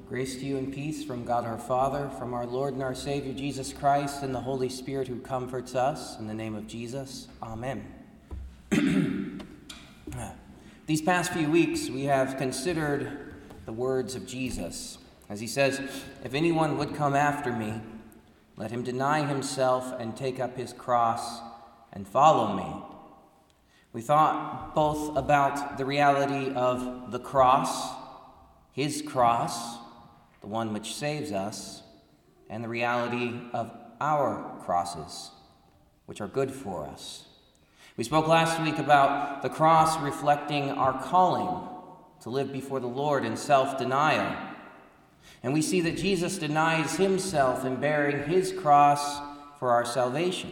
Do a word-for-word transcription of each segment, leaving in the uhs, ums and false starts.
Grace to you and peace from God our Father, from our Lord and our Savior Jesus Christ, and the Holy Spirit who comforts us. In the name of Jesus, amen. These past few weeks, we have considered the words of Jesus, as he says, "If anyone would come after me, let him deny himself and take up his cross and follow me." We thought both about the reality of the cross, his cross, the one which saves us, and the reality of our crosses, which are good for us. We spoke last week about the cross reflecting our calling to live before the Lord in self-denial. And we see that Jesus denies himself in bearing his cross for our salvation,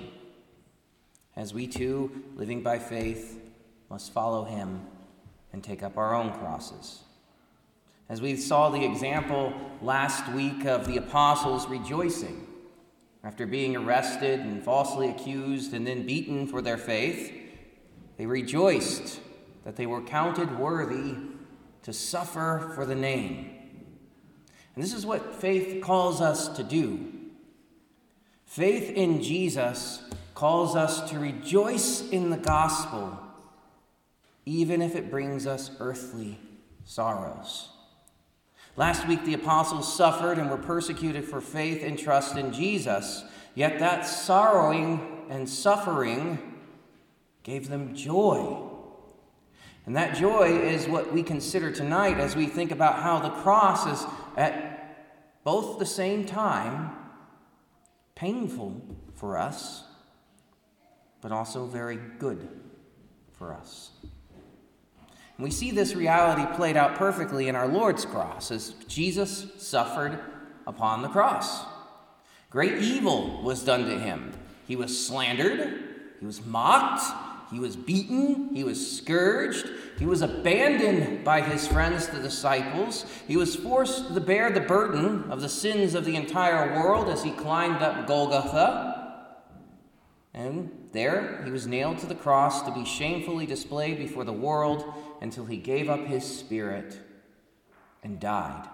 as we too, living by faith, must follow him and take up our own crosses. As we saw the example last week of the apostles rejoicing after being arrested and falsely accused and then beaten for their faith, they rejoiced that they were counted worthy to suffer for the name. And this is what faith calls us to do. Faith in Jesus calls us to rejoice in the gospel, even if it brings us earthly sorrows. Last week, the apostles suffered and were persecuted for faith and trust in Jesus, yet that sorrowing and suffering gave them joy. And that joy is what we consider tonight as we think about how the cross is at both the same time painful for us, but also very good for us. And we see this reality played out perfectly in our Lord's cross as Jesus suffered upon the cross. Great evil was done to him. He was slandered, he was mocked, he was beaten, he was scourged, he was abandoned by his friends, the disciples. He was forced to bear the burden of the sins of the entire world as he climbed up Golgotha. And there he was nailed to the cross to be shamefully displayed before the world until he gave up his spirit and died.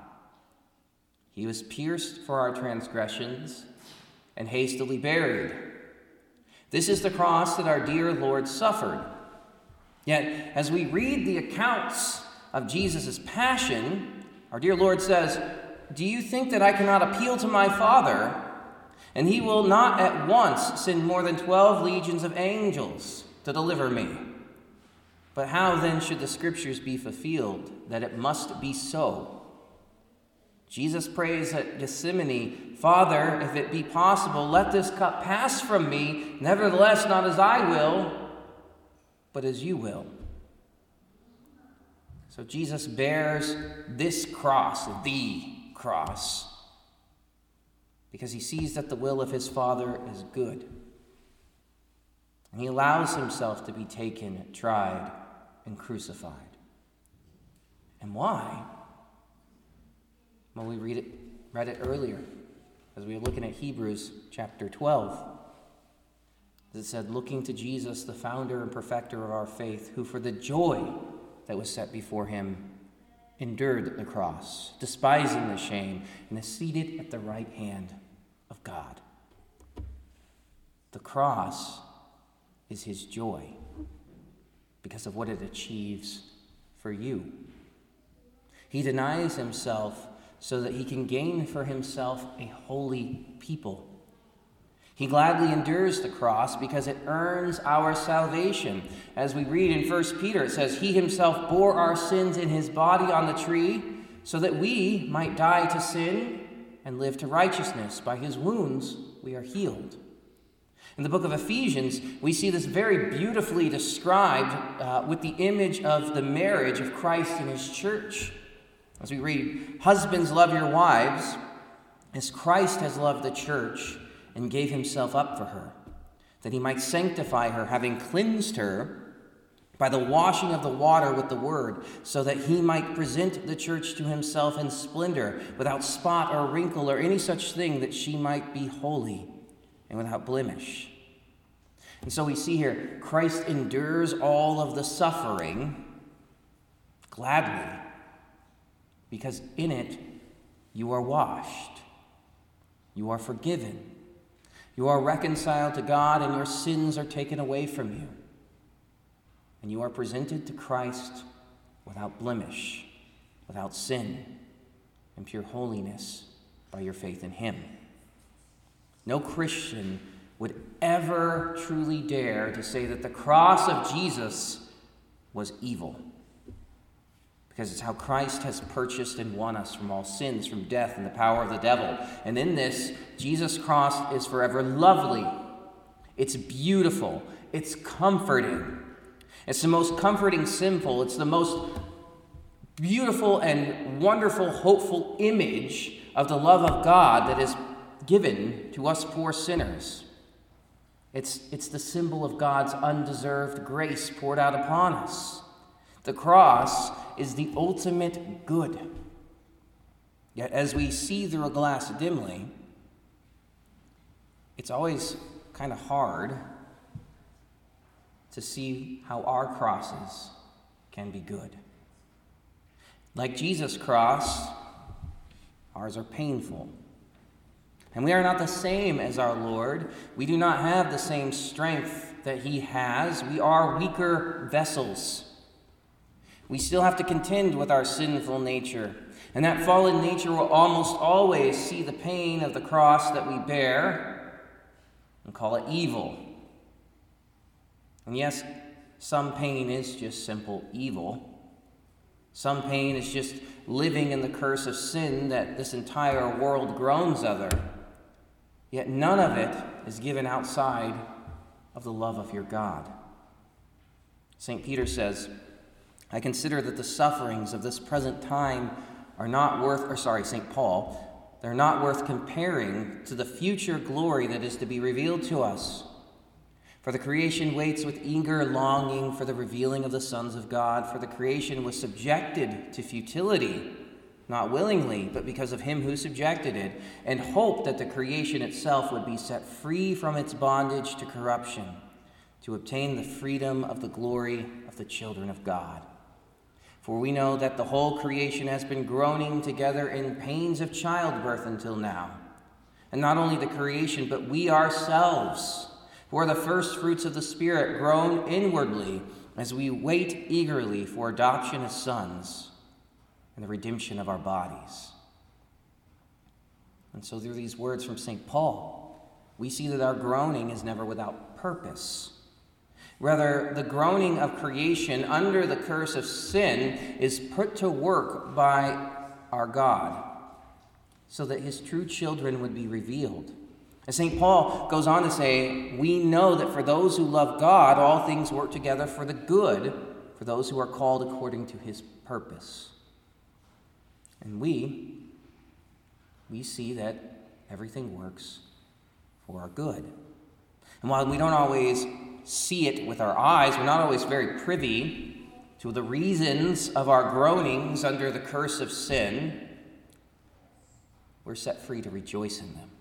He was pierced for our transgressions and hastily buried. This is the cross that our dear Lord suffered. Yet, as we read the accounts of Jesus' passion, our dear Lord says, "Do you think that I cannot appeal to my Father, and he will not at once send more than twelve legions of angels to deliver me? But how then should the scriptures be fulfilled, that it must be so?" Jesus prays at Gethsemane, "Father, if it be possible, let this cup pass from me. Nevertheless, not as I will, but as you will." So Jesus bears this cross, the cross, because he sees that the will of his Father is good. And he allows himself to be taken, tried, and crucified. And why? Well, we read it, read it earlier as we were looking at Hebrews chapter twelve. It said, "Looking to Jesus, the founder and perfecter of our faith, who for the joy that was set before him endured the cross, despising the shame, and is seated at the right hand of God." The cross is his joy because of what it achieves for you. He denies himself so that he can gain for himself a holy people. He gladly endures the cross because it earns our salvation. As we read in First Peter, it says, "He himself bore our sins in his body on the tree so that we might die to sin and live to righteousness. By his wounds we are healed." In the book of Ephesians, we see this very beautifully described uh, with the image of the marriage of Christ and his church. As we read, "Husbands, love your wives, as Christ has loved the church and gave himself up for her, that he might sanctify her, having cleansed her by the washing of the water with the word, so that he might present the church to himself in splendor, without spot or wrinkle or any such thing, that she might be holy and without blemish." And so we see here, Christ endures all of the suffering gladly, because in it you are washed. You are forgiven. You are reconciled to God, and your sins are taken away from you. And you are presented to Christ without blemish, without sin, in pure holiness by your faith in him. No Christian would ever truly dare to say that the cross of Jesus was evil, because it's how Christ has purchased and won us from all sins, from death and the power of the devil. And in this, Jesus' cross is forever lovely. It's beautiful. It's comforting. It's the most comforting symbol. It's the most beautiful and wonderful, hopeful image of the love of God that is given to us poor sinners. It's, it's the symbol of God's undeserved grace poured out upon us. The cross is the ultimate good. Yet as we see through a glass dimly, it's always kind of hard to see how our crosses can be good. Like Jesus' cross, ours are painful. And we are not the same as our Lord. We do not have the same strength that he has. We are weaker vessels. We still have to contend with our sinful nature. And that fallen nature will almost always see the pain of the cross that we bear and call it evil. And yes, some pain is just simple evil. Some pain is just living in the curse of sin that this entire world groans under. Yet none of it is given outside of the love of your God. Saint Peter says, I consider that the sufferings of this present time are not worth, or sorry, Saint Paul, they're not worth comparing to the future glory that is to be revealed to us. For the creation waits with eager longing for the revealing of the sons of God. For the creation was subjected to futility, not willingly, but because of him who subjected it, and hoped that the creation itself would be set free from its bondage to corruption, to obtain the freedom of the glory of the children of God. For we know that the whole creation has been groaning together in pains of childbirth until now. And not only the creation, but we ourselves, who are the first fruits of the Spirit, groan inwardly as we wait eagerly for adoption as sons and the redemption of our bodies. And so through these words from Saint Paul, we see that our groaning is never without purpose. Rather, the groaning of creation under the curse of sin is put to work by our God so that his true children would be revealed. As Saint Paul goes on to say, we know that for those who love God, all things work together for the good, for those who are called according to his purpose. And we, we see that everything works for our good. And while we don't always see it with our eyes, we're not always very privy to the reasons of our groanings under the curse of sin, we're set free to rejoice in them.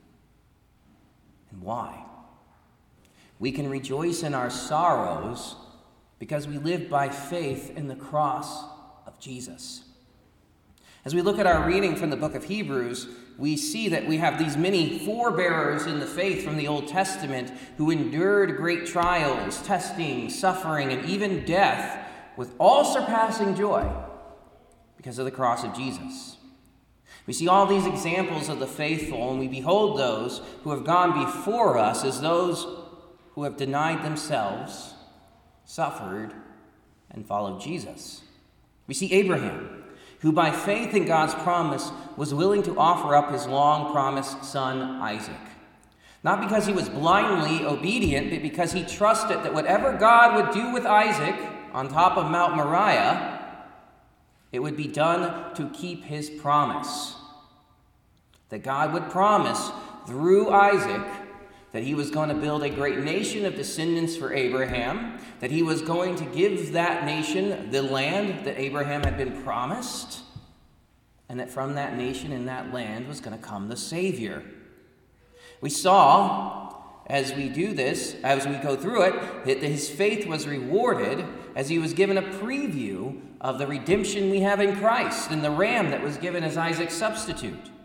And why? We can rejoice in our sorrows because we live by faith in the cross of Jesus. As we look at our reading from the book of Hebrews, we see that we have these many forebearers in the faith from the Old Testament who endured great trials, testing, suffering, and even death with all-surpassing joy because of the cross of Jesus. We see all these examples of the faithful, and we behold those who have gone before us as those who have denied themselves, suffered, and followed Jesus. We see Abraham, who by faith in God's promise was willing to offer up his long-promised son Isaac. Not because he was blindly obedient, but because he trusted that whatever God would do with Isaac on top of Mount Moriah, it would be done to keep his promise. That God would promise through Isaac that he was going to build a great nation of descendants for Abraham, that he was going to give that nation the land that Abraham had been promised, and that from that nation and that land was going to come the Savior. We saw, as we do this, as we go through it, that his faith was rewarded as he was given a preview of the redemption we have in Christ and the ram that was given as Isaac's substitute.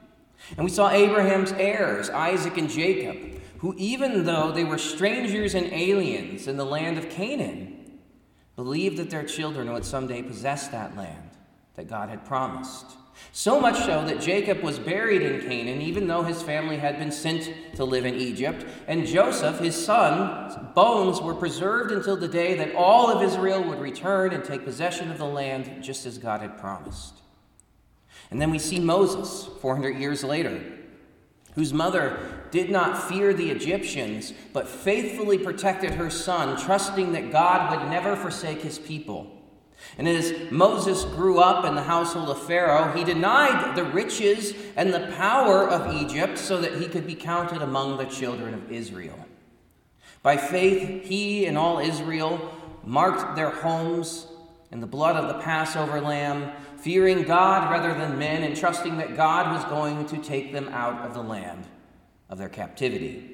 And we saw Abraham's heirs, Isaac and Jacob, who even though they were strangers and aliens in the land of Canaan, believed that their children would someday possess that land that God had promised. So much so that Jacob was buried in Canaan, even though his family had been sent to live in Egypt. And Joseph, his son's bones were preserved until the day that all of Israel would return and take possession of the land, just as God had promised. And then we see Moses, four hundred years later, whose mother did not fear the Egyptians, but faithfully protected her son, trusting that God would never forsake his people. And as Moses grew up in the household of Pharaoh, he denied the riches and the power of Egypt so that he could be counted among the children of Israel. By faith, he and all Israel marked their homes in the blood of the Passover lamb, fearing God rather than men, and trusting that God was going to take them out of the land of their captivity.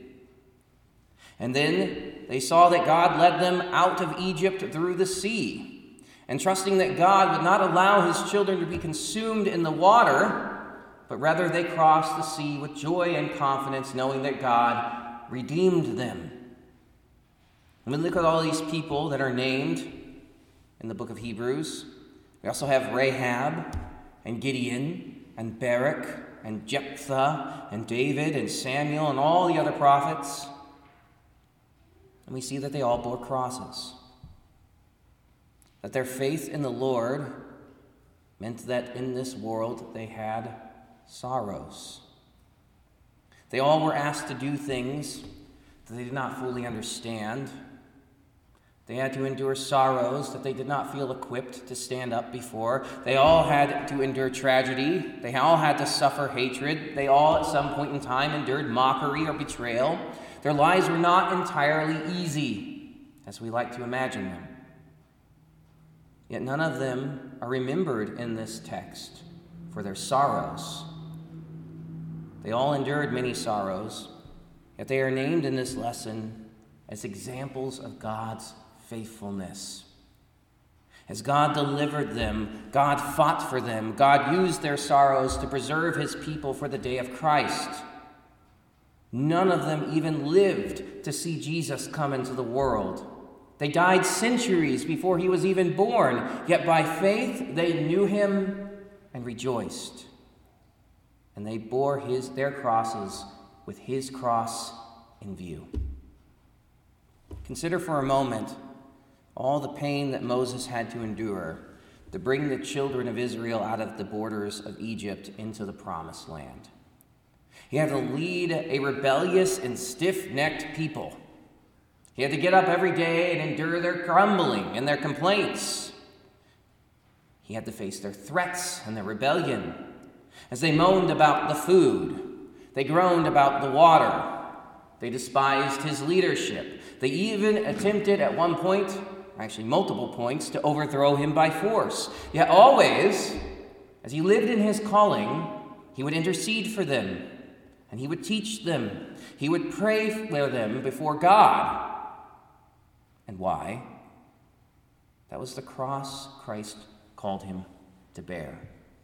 And then they saw that God led them out of Egypt through the sea, and trusting that God would not allow his children to be consumed in the water, but rather they crossed the sea with joy and confidence, knowing that God redeemed them. And we look at all these people that are named in the book of Hebrews. We also have Rahab and Gideon and Barak and Jephthah and David and Samuel and all the other prophets. And we see that they all bore crosses. That their faith in the Lord meant that in this world they had sorrows. They all were asked to do things that they did not fully understand. They had to endure sorrows that they did not feel equipped to stand up before. They all had to endure tragedy. They all had to suffer hatred. They all at some point in time endured mockery or betrayal. Their lives were not entirely easy, as we like to imagine them. Yet none of them are remembered in this text for their sorrows. They all endured many sorrows, yet they are named in this lesson as examples of God's faithfulness. As God delivered them, God fought for them, God used their sorrows to preserve his people for the day of Christ. None of them even lived to see Jesus come into the world. They died centuries before he was even born, yet by faith they knew him and rejoiced. And they bore his their crosses with his cross in view. Consider for a moment all the pain that Moses had to endure to bring the children of Israel out of the borders of Egypt into the promised land. He had to lead a rebellious and stiff-necked people. He had to get up every day and endure their grumbling and their complaints. He had to face their threats and their rebellion. As they moaned about the food, they groaned about the water. They despised his leadership. They even attempted at one point, actually multiple points, to overthrow him by force. Yet always, as he lived in his calling, he would intercede for them, and he would teach them. He would pray for them before God. And why? That was the cross Christ called him to bear.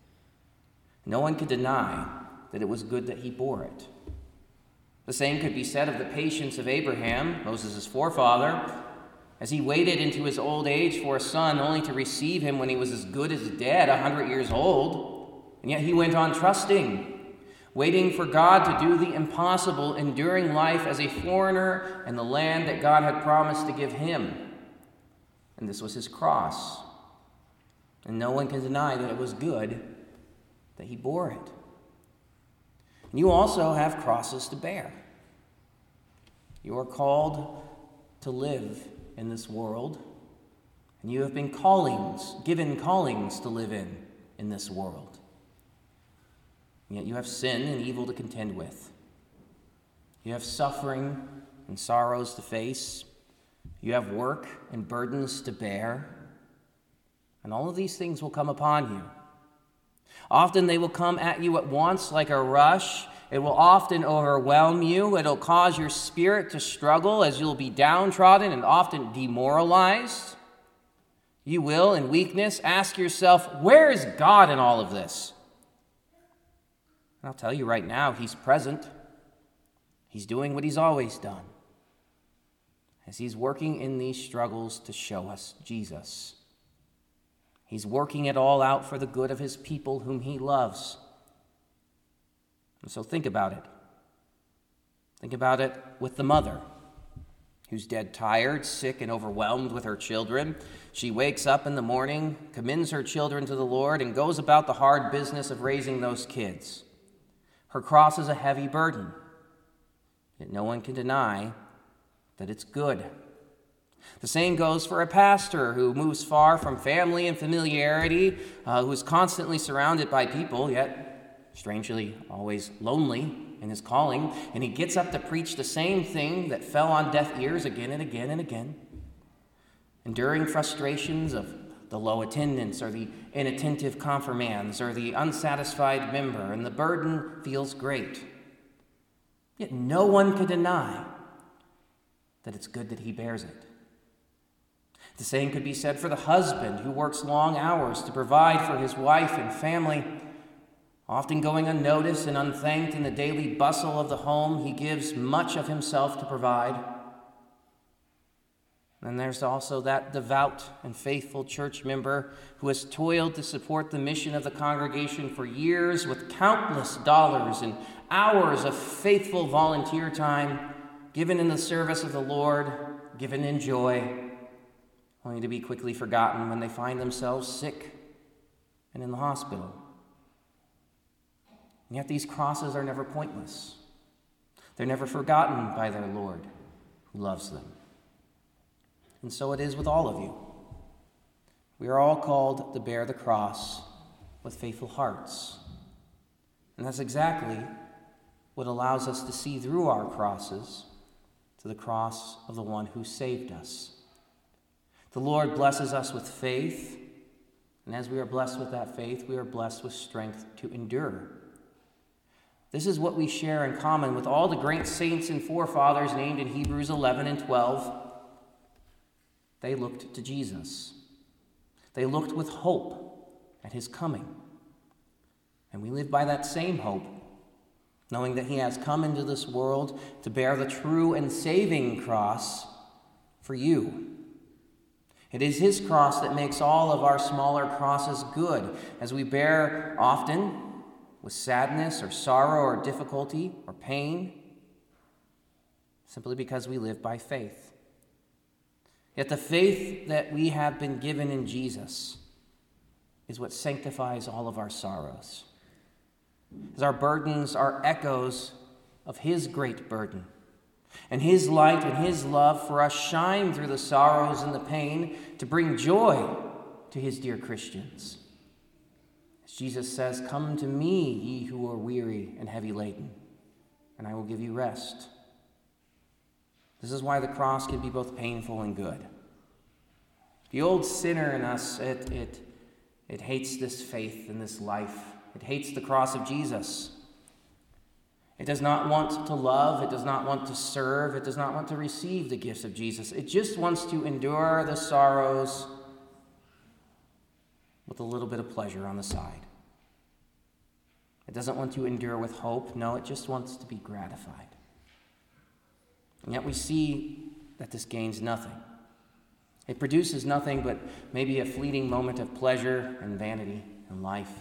No one could deny that it was good that he bore it. The same could be said of the patience of Abraham, Moses' forefather, as he waited into his old age for a son only to receive him when he was as good as dead, a hundred years old. And yet he went on trusting, waiting for God to do the impossible, enduring life as a foreigner in the land that God had promised to give him. And this was his cross. And no one can deny that it was good that he bore it. And you also have crosses to bear. You are called to live in this world, and you have been callings, given callings to live in in this world. And yet you have sin and evil to contend with. You have suffering and sorrows to face. You have work and burdens to bear. And all of these things will come upon you. Often they will come at you at once like a rush. It will often overwhelm you. It'll cause your spirit to struggle as you'll be downtrodden and often demoralized. You will, in weakness, ask yourself, where is God in all of this? And I'll tell you right now, he's present. He's doing what he's always done, as he's working in these struggles to show us Jesus. He's working it all out for the good of his people whom he loves. And so think about it. Think about it with the mother, who's dead tired, sick, and overwhelmed with her children. She wakes up in the morning, commends her children to the Lord, and goes about the hard business of raising those kids. Her cross is a heavy burden, yet no one can deny that it's good. The same goes for a pastor who moves far from family and familiarity, uh, who is constantly surrounded by people, yet strangely always lonely in his calling, and he gets up to preach the same thing that fell on deaf ears again and again and again, enduring frustrations of the low attendance or the inattentive confirmands or the unsatisfied member, and the burden feels great. Yet no one can deny that it's good that he bears it. The same could be said for the husband who works long hours to provide for his wife and family, often going unnoticed and unthanked in the daily bustle of the home. He gives much of himself to provide. And there's also that devout and faithful church member who has toiled to support the mission of the congregation for years with countless dollars and hours of faithful volunteer time given in the service of the Lord, given in joy, only to be quickly forgotten when they find themselves sick and in the hospital. And yet these crosses are never pointless. They're never forgotten by their Lord, who loves them. And so it is with all of you. We are all called to bear the cross with faithful hearts. And that's exactly what allows us to see through our crosses to the cross of the one who saved us. The Lord blesses us with faith, and as we are blessed with that faith, we are blessed with strength to endure. This is what we share in common with all the great saints and forefathers named in Hebrews eleven and twelve. They looked to Jesus. They looked with hope at his coming. And we live by that same hope, knowing that he has come into this world to bear the true and saving cross for you. It is his cross that makes all of our smaller crosses good, as we bear often with sadness or sorrow or difficulty or pain, simply because we live by faith. Yet the faith that we have been given in Jesus is what sanctifies all of our sorrows, as our burdens are echoes of his great burden. And his light and his love for us shine through the sorrows and the pain to bring joy to his dear Christians. As Jesus says, "Come to me, ye who are weary and heavy laden, and I will give you rest." This is why the cross can be both painful and good. The old sinner in us, it, it, it hates this faith and this life. It hates the cross of Jesus. It does not want to love. It does not want to serve. It does not want to receive the gifts of Jesus. It just wants to endure the sorrows with a little bit of pleasure on the side. It doesn't want to endure with hope. No, it just wants to be gratified. And yet we see that this gains nothing. It produces nothing but maybe a fleeting moment of pleasure and vanity in life.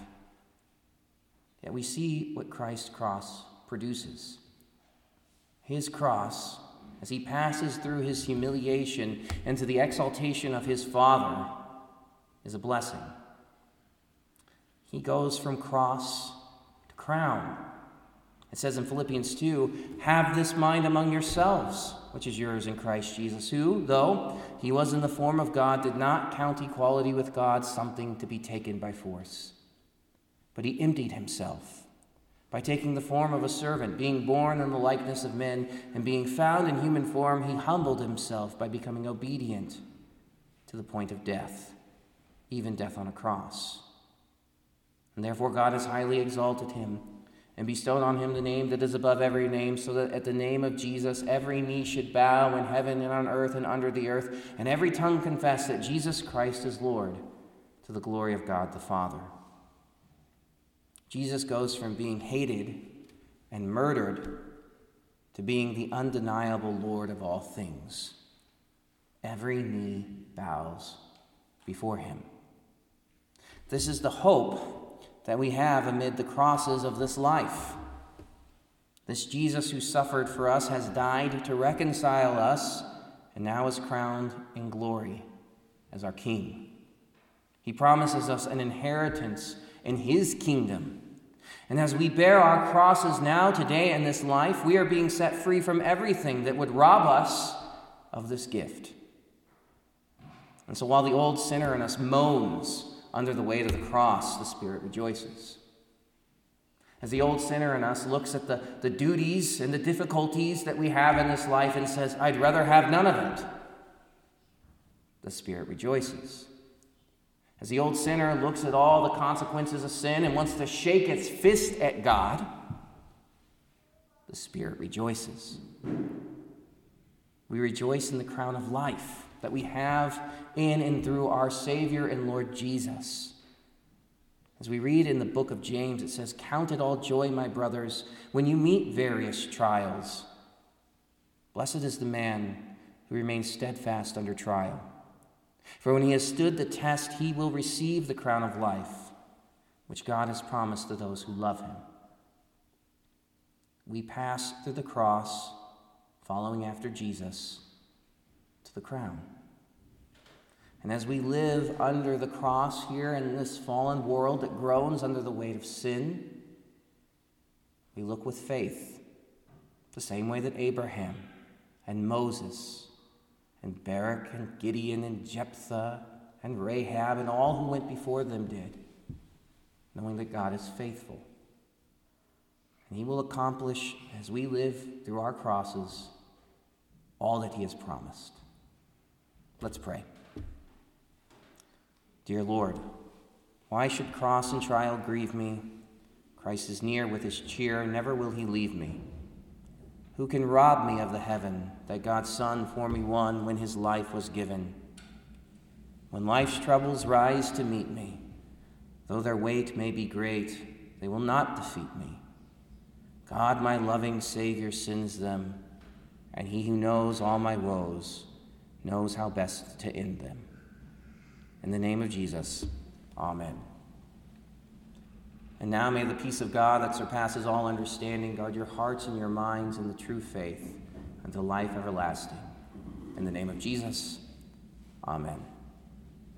Yet we see what Christ's cross produces. His cross, as he passes through his humiliation into the exaltation of his Father, is a blessing. He goes from cross to crown. It says in Philippians two, "Have this mind among yourselves, which is yours in Christ Jesus, who, though he was in the form of God, did not count equality with God something to be taken by force. But he emptied himself by taking the form of a servant, being born in the likeness of men, and being found in human form, he humbled himself by becoming obedient to the point of death, even death on a cross. And therefore God has highly exalted him and bestowed on him the name that is above every name, so that at the name of Jesus every knee should bow in heaven and on earth and under the earth, and every tongue confess that Jesus Christ is Lord, to the glory of God the Father." Jesus goes from being hated and murdered to being the undeniable Lord of all things. Every knee bows before him. This is the hope that we have amid the crosses of this life. This Jesus who suffered for us has died to reconcile us and now is crowned in glory as our King. He promises us an inheritance in his kingdom. And as we bear our crosses now, today, in this life, we are being set free from everything that would rob us of this gift. And so while the old sinner in us moans under the weight of the cross, the Spirit rejoices. As the old sinner in us looks at the, the duties and the difficulties that we have in this life and says, I'd rather have none of it, the Spirit rejoices. As the old sinner looks at all the consequences of sin and wants to shake its fist at God, the Spirit rejoices. We rejoice in the crown of life that we have in and through our Savior and Lord Jesus. As we read in the book of James, it says, "Count it all joy, my brothers, when you meet various trials. Blessed is the man who remains steadfast under trial. For when he has stood the test, he will receive the crown of life, which God has promised to those who love him." We pass through the cross, following after Jesus, to the crown. And as we live under the cross here in this fallen world that groans under the weight of sin, we look with faith, the same way that Abraham and Moses and Barak and Gideon and Jephthah and Rahab and all who went before them did, knowing that God is faithful. And he will accomplish, as we live through our crosses, all that he has promised. Let's pray. Dear Lord, why should cross and trial grieve me? Christ is near with his cheer, never will he leave me. Who can rob me of the heaven that God's Son for me won when his life was given? When life's troubles rise to meet me, though their weight may be great, they will not defeat me. God, my loving Savior, sends them, and he who knows all my woes knows how best to end them. In the name of Jesus, amen. And now may the peace of God that surpasses all understanding guard your hearts and your minds in the true faith unto life everlasting. In the name of Jesus, amen.